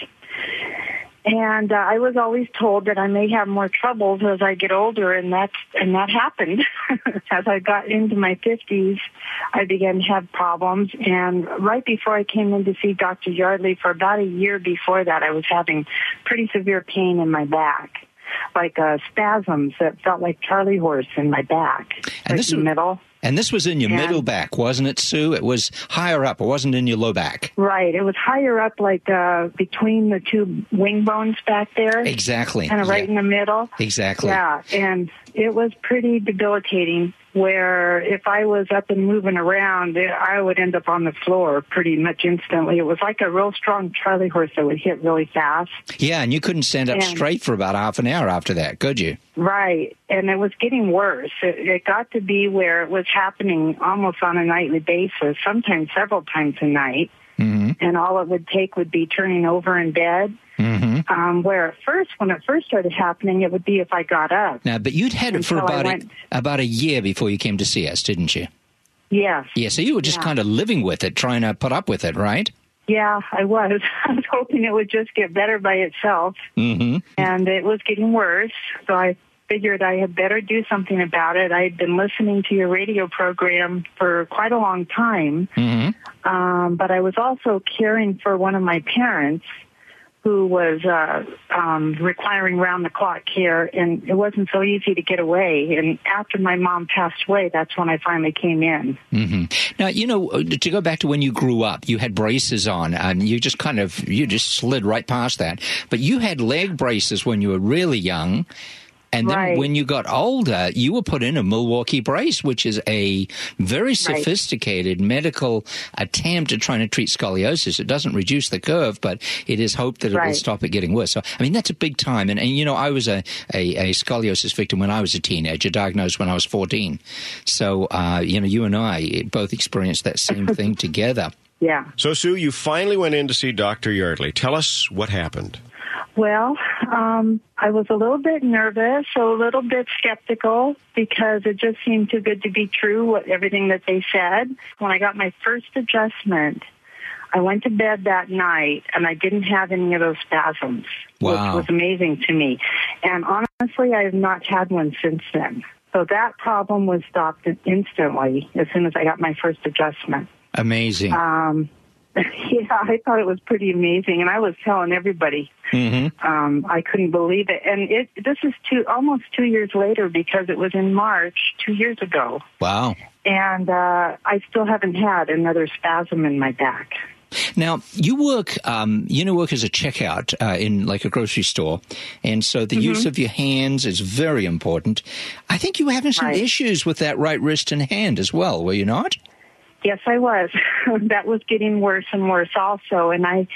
J: And uh, I was always told that I may have more troubles as I get older, and that's and that happened. As I got into my fifties, I began to have problems, and right before I came in to see Doctor Yardley, for about a year before that, I was having pretty severe pain in my back, like uh, spasms that felt like Charlie horse in my back,
D: And
J: right
D: this
J: in the
D: was-
J: middle.
D: And this was in your
J: And-
D: middle back, wasn't it, Sue? It was higher up. It wasn't in your low back.
J: Right. It was higher up, like uh, between the two wing bones back there.
D: Exactly.
J: Kind of right
D: Yeah.
J: in the middle.
D: Exactly.
J: Yeah, and it was pretty debilitating where if I was up and moving around, I would end up on the floor pretty much instantly. It was like a real strong Charlie horse that would hit really fast.
D: Yeah, and you couldn't stand up
J: And-
D: straight for about half an hour after that, could you?
J: Right, and it was getting worse. It, it got to be where it was happening almost on a nightly basis, sometimes several times a night.
D: Mm-hmm.
J: And all it would take would be turning over in bed.
D: Mm-hmm.
J: Um, where at first, when it first started happening, it would be if I got up.
D: Now, but you'd had it for
J: Until I
D: about a,
J: went-
D: about a year before you came to see us, didn't you?
J: Yes.
D: Yeah, so you were just
J: Yeah.
D: kind of living with it, trying to put up with it, right?
J: Yeah, I was. I was hoping it would just get better by itself.
D: Mm-hmm.
J: And it was getting worse. So I figured I had better do something about it. I had been listening to your radio program for quite a long time.
D: Mm-hmm.
J: Um, but I was also caring for one of my parents who was uh, um, requiring round-the-clock care, and it wasn't so easy to get away. And after my mom passed away, that's when I finally came in.
D: Mm-hmm. Now, you know, to go back to when you grew up, you had braces on, and you just kind of, you just slid right past that. But you had leg braces when you were really young. And then
J: Right.
D: when you got older, you were put in a Milwaukee brace, which is a very sophisticated medical attempt at trying to treat scoliosis. It doesn't reduce the curve, but it is hoped that it will
J: Right.
D: stop it getting worse. So, I mean, that's a big time. And, and you know, I was a, a, a scoliosis victim when I was a teenager, diagnosed when I was fourteen. So, uh, you know, you and I both experienced that same thing together.
J: Yeah.
H: So, Sue, you finally went in to see Doctor Yardley. Tell us what happened.
J: Well, um, I was a little bit nervous, a little bit skeptical, because it just seemed too good to be true, what everything that they said. When I got my first adjustment, I went to bed that night, and I didn't have any of those spasms,
D: Wow.
J: which was amazing to me. And honestly, I have not had one since then. So that problem was stopped instantly as soon as I got my first adjustment.
D: Amazing.
J: Um, yeah, I thought it was pretty amazing, and I was telling everybody.
D: Mm-hmm.
J: Um, I couldn't believe it, and it. This is two almost two years later because it was in March two years ago,
D: Wow.
J: and uh, I still haven't had another spasm in my back.
D: Now, you work, um, you know, work as a checkout uh, in like a grocery store, and so the
J: Mm-hmm.
D: use of your hands is very important. I think you were having some
J: Right.
D: issues with that right wrist and hand as well, were you not?
J: Yes, I was. That was getting worse and worse also, and I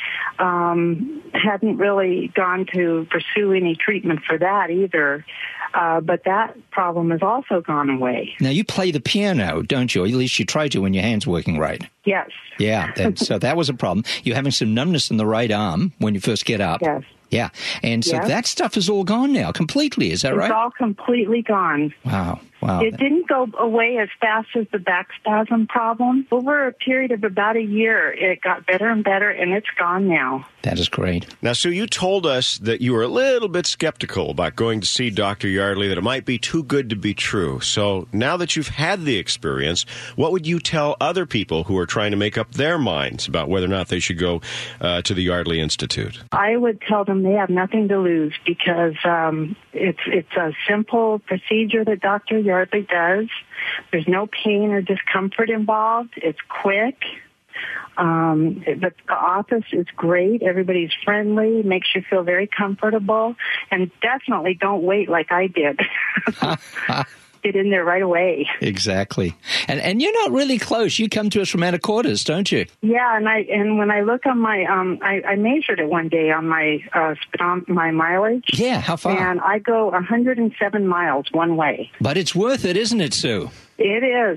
J: um, hadn't really gone to pursue any treatment for that either. Uh, but that problem has also gone away.
D: Now, you play the piano, don't you? Or at least you try to when your hand's working right.
J: Yes.
D: Yeah, that, so that was a problem. You're having some numbness in the right arm when you first get up.
J: Yes.
D: Yeah, and so
J: Yes.
D: that stuff is all gone now, completely. Is that
J: It's
D: right?
J: all completely gone.
D: Wow.
F: Wow.
J: It didn't go away as fast as the back spasm problem. Over a period of about a year, it got better and better, and it's gone now.
F: That is great.
K: Now, Sue, you told us that you were a little bit skeptical about going to see Doctor Yardley, that it might be too good to be true. So now that you've had the experience, what would you tell other people who are trying to make up their minds about whether or not they should go uh, to the Yardley Institute?
J: I would tell them they have nothing to lose because um, it's it's a simple procedure that Doctor Yardley does. There's no pain or discomfort involved. It's quick. Um, the office is great. Everybody's friendly, makes you feel very comfortable, and definitely don't wait like I did. Get in there right away.
F: Exactly. And and you're not really close. You come to us from Anacortes, don't you?
J: Yeah, and I and when I look on my um, I, I measured it one day on my uh, speedom- my mileage.
F: Yeah, how far?
J: And I go one hundred seven miles one way.
F: But it's worth it, isn't it, Sue?
J: It is.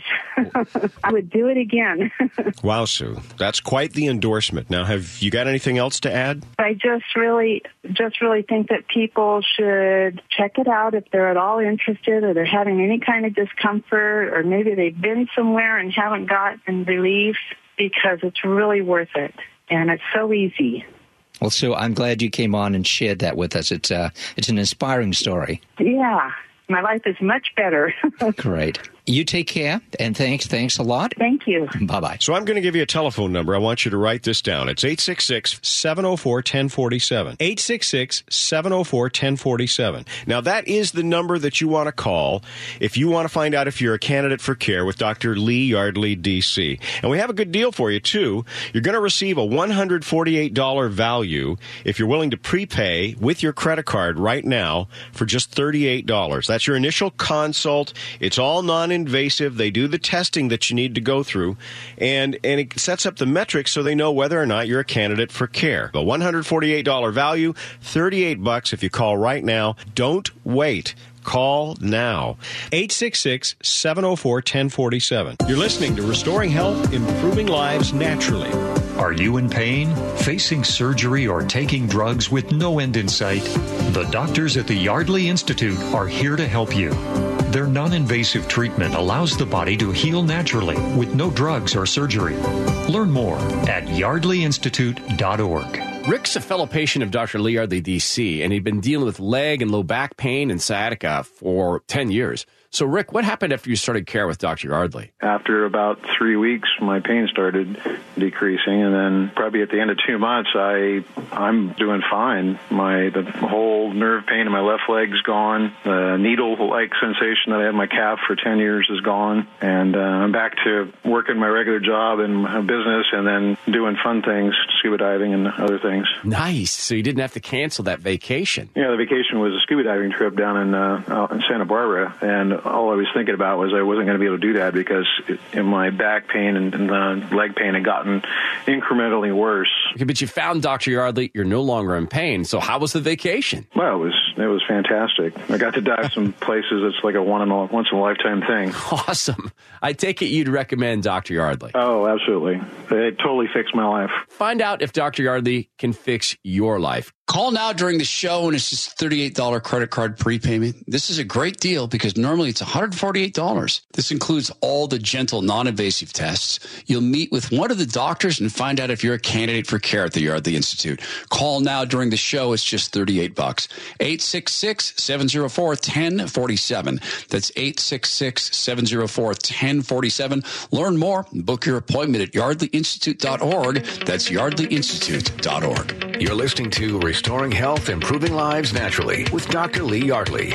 J: I would do it again.
K: Wow, Sue, that's quite the endorsement. Now, have you got anything else to add?
J: I just really, just really think that people should check it out if they're at all interested, or they're having any kind of discomfort, or maybe they've been somewhere and haven't gotten relief, because it's really worth it, and it's so easy.
F: Well, Sue, I'm glad you came on and shared that with us. It's uh, it's an inspiring story.
J: Yeah, my life is much better.
F: Great. You take care, and thanks, thanks a lot.
J: Thank you.
F: Bye-bye.
K: So I'm going to give you a telephone number. I want you to write this down. It's eight six six, seven oh four, one oh four seven. eight six six, seven oh four, one oh four seven. Now, that is the number that you want to call if you want to find out if you're a candidate for care with Doctor Lee Yardley, D C. And we have a good deal for you, too. You're going to receive a one hundred forty-eight dollars value if you're willing to prepay with your credit card right now for just thirty-eight dollars. That's your initial consult. It's all non invasive. They do the testing that you need to go through, and and it sets up the metrics so they know whether or not you're a candidate for care. The one hundred forty-eight dollars value, thirty-eight bucks if you call right now. Don't wait. Call now. eight six six, seven oh four, one oh four seven. You're listening to Restoring Health, Improving Lives Naturally.
E: Are you in pain, facing surgery, or taking drugs with no end in sight? The doctors at the Yardley Institute are here to help you. Their non-invasive treatment allows the body to heal naturally with no drugs or surgery. Learn more at yardley institute dot org.
L: Rick's a fellow patient of Doctor Lee Yardley, D C, and he'd been dealing with leg and low back pain and sciatica for ten years. So, Rick, what happened after you started care with Doctor Yardley?
M: After about three weeks, my pain started decreasing, and then probably at the end of two months, I, I'm doing fine. My the whole nerve pain in my left leg's gone. The needle-like sensation that I had in my calf for ten years is gone, and uh, I'm back to working my regular job and my business, and then doing fun things, scuba diving and other things.
L: Nice. So you didn't have to cancel that vacation.
M: Yeah, the vacation was a scuba diving trip down in, uh, out in Santa Barbara, and all I was thinking about was I wasn't going to be able to do that because it, in my back pain and, and the leg pain had gotten incrementally worse.
L: Okay, but you found Doctor Yardley. You're no longer in pain. So how was the vacation?
M: Well, it was it was fantastic. I got to dive some places. It's like a one in a, once in a lifetime thing.
L: Awesome. I take it you'd recommend Doctor Yardley.
M: Oh, absolutely. It totally fixed my life.
L: Find out if Doctor Yardley can fix your life. Call now during the show, and it's just thirty-eight dollars credit card prepayment. This is a great deal because normally it's one hundred forty-eight dollars. This includes all the gentle, non-invasive tests. You'll meet with one of the doctors and find out if you're a candidate for care at the Yardley Institute. Call now during the show. It's just thirty-eight bucks. eight six six, seven oh four, one oh four seven. That's eight six six, seven oh four, one oh four seven. Learn more. Book your appointment at yardley institute dot org. That's yardley institute dot org.
A: You're listening to Restoring Health, Improving Lives Naturally with Doctor Lee Yardley.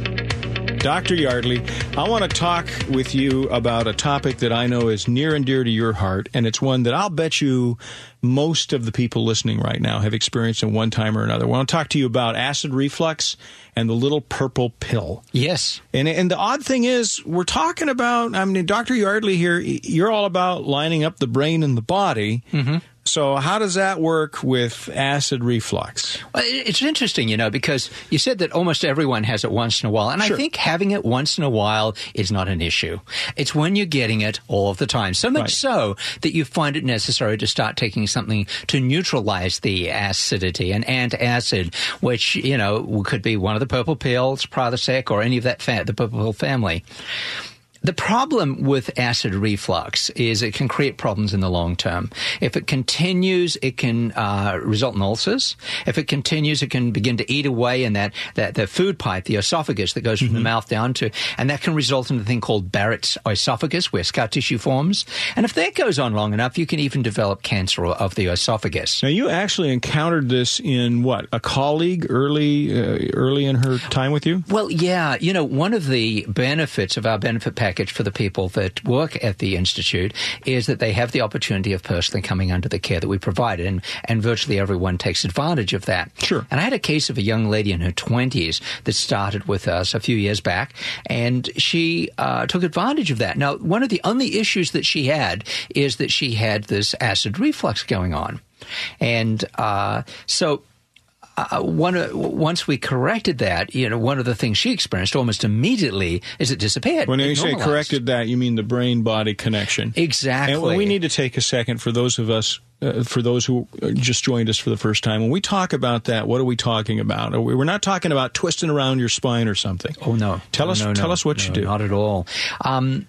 H: Doctor Yardley, I want to talk with you about a topic that I know is near and dear to your heart, and it's one that I'll bet you most of the people listening right now have experienced in one time or another. I want to talk to you about acid reflux and the little purple pill.
F: Yes.
H: And and the odd thing is, we're talking about, I mean, Doctor Yardley here, you're all about lining up the brain and the body.
F: Mm-hmm.
H: So how does that work with acid reflux?
F: Well, it's interesting, you know, because you said that almost everyone has it once in a while. And sure. I think having it once in a while is not an issue. It's when you're getting it all of the time. So much right. so that you find it necessary to start taking something to neutralize the acidity, an antacid, which, you know, could be one of the purple pills, Prilosec, or any of that fa- the purple pill family. The problem with acid reflux is it can create problems in the long term. If it continues, it can uh, result in ulcers. If it continues, it can begin to eat away in that, that the food pipe, the esophagus that goes from mm-hmm. the mouth down to, and that can result in a thing called Barrett's esophagus, where scar tissue forms. And if that goes on long enough, you can even develop cancer of the esophagus.
H: Now, you actually encountered this in what, a colleague early, uh, early in her time with you?
F: Well, yeah. You know, one of the benefits of our benefit package for the people that work at the Institute is that they have the opportunity of personally coming under the care that we provided, and, and virtually everyone takes advantage of that.
H: Sure.
F: And I had a case of a young lady in her twenties that started with us a few years back, and she uh, took advantage of that. Now, one of the only issues that she had is that she had this acid reflux going on. And uh, so... Uh, one, uh, once we corrected that, you know, one of the things she experienced almost immediately is it disappeared.
H: When
F: it
H: you say
F: normalized.
H: corrected that, you mean the brain-body connection.
F: Exactly.
H: And we need to take a second for those of us, uh, for those who just joined us for the first time. When we talk about that, what are we talking about? Are we, we're not talking about twisting around your spine or something.
F: Oh, no.
H: Tell
F: no,
H: us,
F: no,
H: tell
F: no,
H: us what
F: no,
H: you do.
F: Not at all. Um,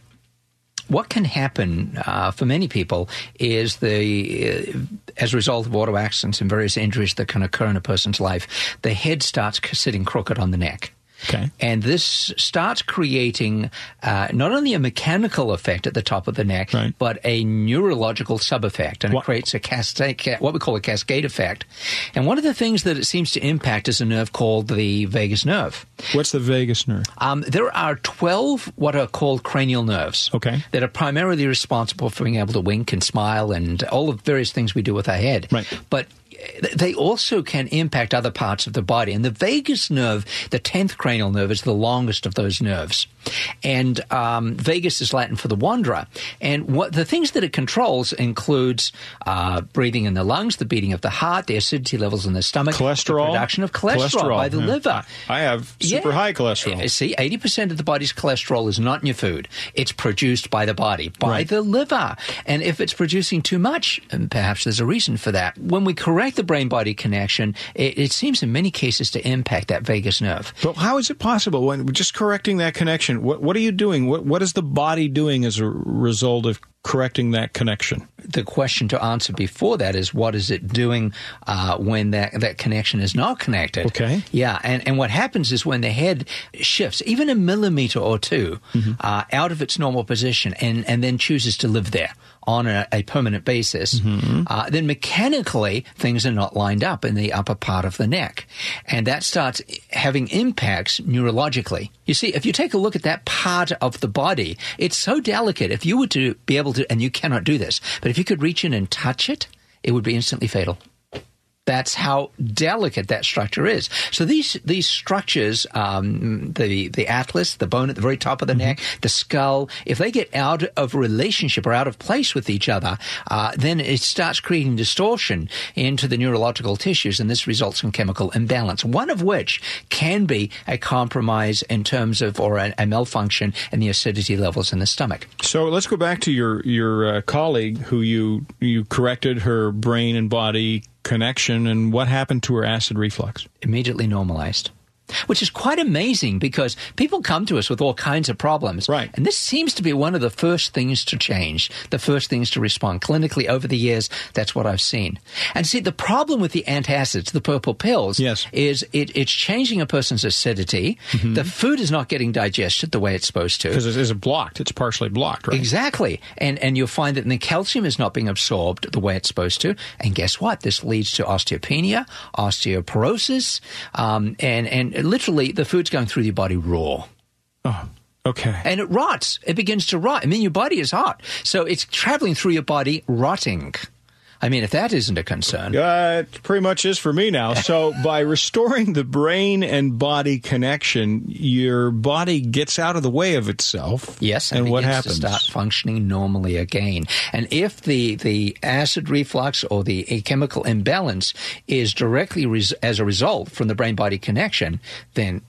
F: What can happen uh, for many people is the, uh, as a result of auto accidents and various injuries that can occur in a person's life, the head starts sitting crooked on the neck.
H: Okay.
F: And this starts creating uh, not only a mechanical effect at the top of the neck,
H: right.
F: but a neurological sub-effect. And
H: what?
F: it creates a cascade, what we call a cascade effect. And one of the things that it seems to impact is a nerve called the vagus nerve.
H: What's the vagus nerve?
F: Um, there are twelve what are called cranial nerves.
H: Okay.
F: That are primarily responsible for being able to wink and smile and all the various things we do with our head.
H: Right.
F: But they also can impact other parts of the body. And the vagus nerve, the tenth cranial nerve, is the longest of those nerves. And um, vagus is Latin for the wanderer. And what the things that it controls includes uh, breathing in the lungs, the beating of the heart, the acidity levels in the stomach,
H: cholesterol,
F: the production of cholesterol,
H: cholesterol
F: by the
H: yeah.
F: liver.
H: I have super
F: yeah.
H: high cholesterol.
F: See, eighty percent of the body's cholesterol is not in your food. It's produced by the body, by
H: right.
F: the liver. And if it's producing too much, and perhaps there's a reason for that. When we correct the brain-body connection, it, it seems in many cases to impact that vagus nerve.
H: But how is it possible when we're just correcting that connection? What, what are you doing? What, what is the body doing as a result of correcting that connection?
F: The question to answer before that is, what is it doing uh, when that, that connection is not connected?
H: Okay.
F: Yeah, and, and what happens is when the head shifts, even a millimeter or two, mm-hmm. uh, out of its normal position and, and then chooses to live there on a, a permanent basis, mm-hmm. uh, then mechanically things are not lined up in the upper part of the neck. And that starts having impacts neurologically. You see, if you take a look at that part of the body, it's so delicate. If you were to be able to, and you cannot do this, but if you could reach in and touch it, it would be instantly fatal. That's how delicate that structure is. So these these structures, um, the the atlas, the bone at the very top of the mm-hmm. neck, the skull, if they get out of relationship or out of place with each other, uh, then it starts creating distortion into the neurological tissues, and this results in chemical imbalance, one of which can be a compromise in terms of, or a, a malfunction in the acidity levels in the stomach.
H: So let's go back to your, your uh, colleague who you you corrected her brain and body connection, and what happened to her acid reflux?
F: Immediately normalized. Which is quite amazing because people come to us with all kinds of problems.
H: Right.
F: And this seems to be one of the first things to change, the first things to respond. Clinically, over the years, that's what I've seen. And see, the problem with the antacids, the purple pills,
H: yes.
F: is it, it's changing a person's acidity. Mm-hmm. The food is not getting digested the way it's supposed to.
H: Because it is blocked. It's partially blocked, right?
F: Exactly. And, and you'll find that the calcium is not being absorbed the way it's supposed to. And guess what? This leads to osteopenia, osteoporosis, um, and, and literally, the food's going through your body raw.
H: Oh, okay.
F: And it rots. It begins to rot. I mean, your body is hot. So it's traveling through your body rotting. I mean, if that isn't a concern.
H: Uh, it pretty much is for me now. So by restoring the brain and body connection, your body gets out of the way of itself.
F: Yes, and,
H: and what
F: begins
H: happens?
F: to start functioning normally again. And if the, the acid reflux or the chemical imbalance is directly res- as a result from the brain-body connection, then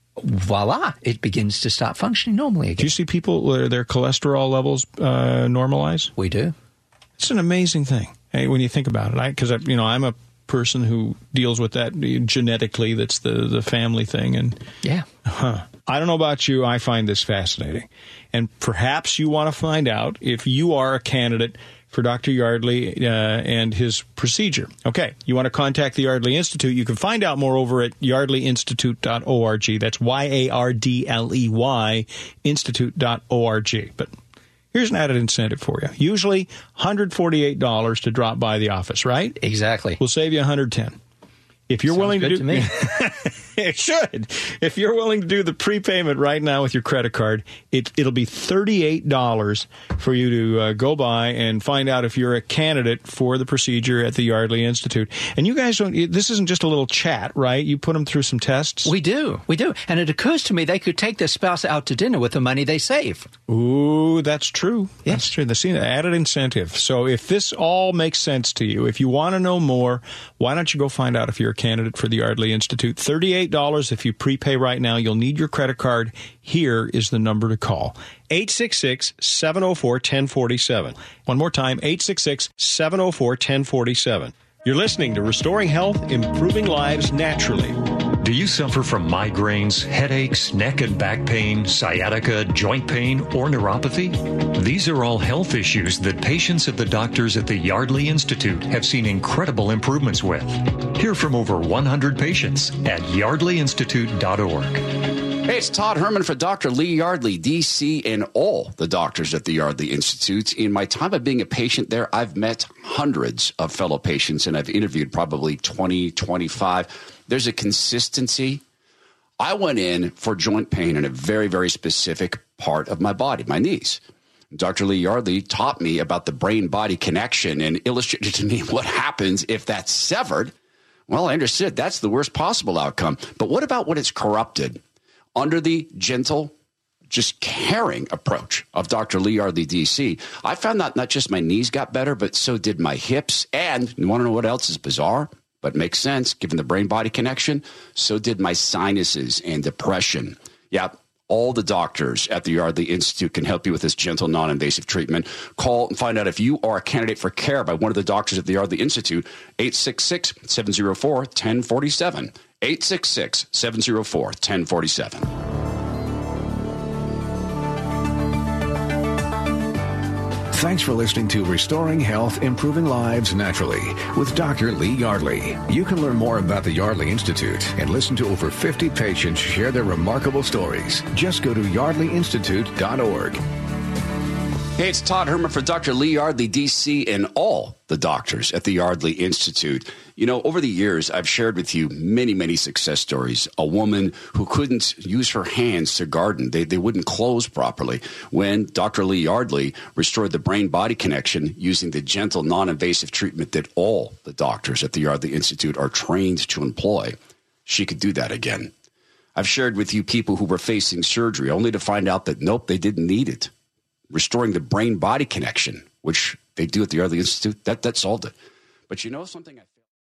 F: voila, it begins to start functioning normally again.
H: Do you see people, uh, their cholesterol levels uh, normalize?
F: We do.
H: It's an amazing thing. Hey, when you think about it, because you know I'm a person who deals with that genetically. That's the the family thing, and
F: yeah,
H: huh. I don't know about you. I find this fascinating, and perhaps you want to find out if you are a candidate for Doctor Yardley uh, and his procedure. Okay, you want to contact the Yardley Institute. You can find out more over at yardley institute dot org. That's Y A R D L E Y institute dot org. But here's an added incentive for you. Usually one hundred forty-eight dollars to drop by the office, right?
F: Exactly.
H: We'll save you one hundred ten dollars. If you're
F: Sounds
H: willing to
F: good
H: do
F: to me.
H: It should. If you're willing to do the prepayment right now with your credit card, it, it'll be thirty-eight dollars for you to uh, go by and find out if you're a candidate for the procedure at the Yardley Institute. And you guys don't, this isn't just a little chat, right? You put them through some tests?
F: We do. We do. And it occurs to me they could take their spouse out to dinner with the money they save.
H: Ooh, that's true.
F: Yes.
H: That's true. That's an added incentive. So if this all makes sense to you, if you want to know more, why don't you go find out if you're a candidate for the Yardley Institute? thirty-eight dollars if you prepay right now. You'll need your credit card. Here is the number to call. eight six six, seven oh four, one oh four seven. One more time, eight six six, seven oh four, one oh four seven. You're listening to Restoring Health, Improving Lives Naturally.
E: Do you suffer from migraines, headaches, neck and back pain, sciatica, joint pain, or neuropathy? These are all health issues that patients at the doctors at the Yardley Institute have seen incredible improvements with. Hear from over one hundred patients at yardley institute dot org.
B: Hey, it's Todd Herman for Doctor Lee Yardley, D C, and all the doctors at the Yardley Institute. In my time of being a patient there, I've met hundreds of fellow patients, and I've interviewed probably twenty, twenty-five. There's a consistency. I went in for joint pain in a very, very specific part of my body, my knees. Doctor Lee Yardley taught me about the brain-body connection and illustrated to me what happens if that's severed. Well, I understood that's the worst possible outcome. But what about when it's corrupted? Under the gentle, just caring approach of Doctor Lee Yardley, D C, I found that not just my knees got better, but so did my hips. And you want to know what else is bizarre, but makes sense given the brain-body connection? So did my sinuses and depression. Yeah, all the doctors at the Yardley Institute can help you with this gentle, non-invasive treatment. Call and find out if you are a candidate for care by one of the doctors at the Yardley Institute, eight six six, seven oh four, one oh four seven. eight six six, seven oh four, one oh four seven.
A: Thanks for listening to Restoring Health, Improving Lives Naturally with Doctor Lee Yardley. You can learn more about the Yardley Institute and listen to over fifty patients share their remarkable stories. Just go to yardley institute dot org.
B: Hey, it's Todd Herman for Doctor Lee Yardley, D C, and all the doctors at the Yardley Institute. You know, over the years, I've shared with you many, many success stories. A woman who couldn't use her hands to garden. They, they wouldn't close properly. When Doctor Lee Yardley restored the brain-body connection using the gentle, non-invasive treatment that all the doctors at the Yardley Institute are trained to employ, she could do that again. I've shared with you people who were facing surgery only to find out that, nope, they didn't need it. Restoring the brain-body connection, which they do at the Yardley Institute, that, that solved it. But you know something I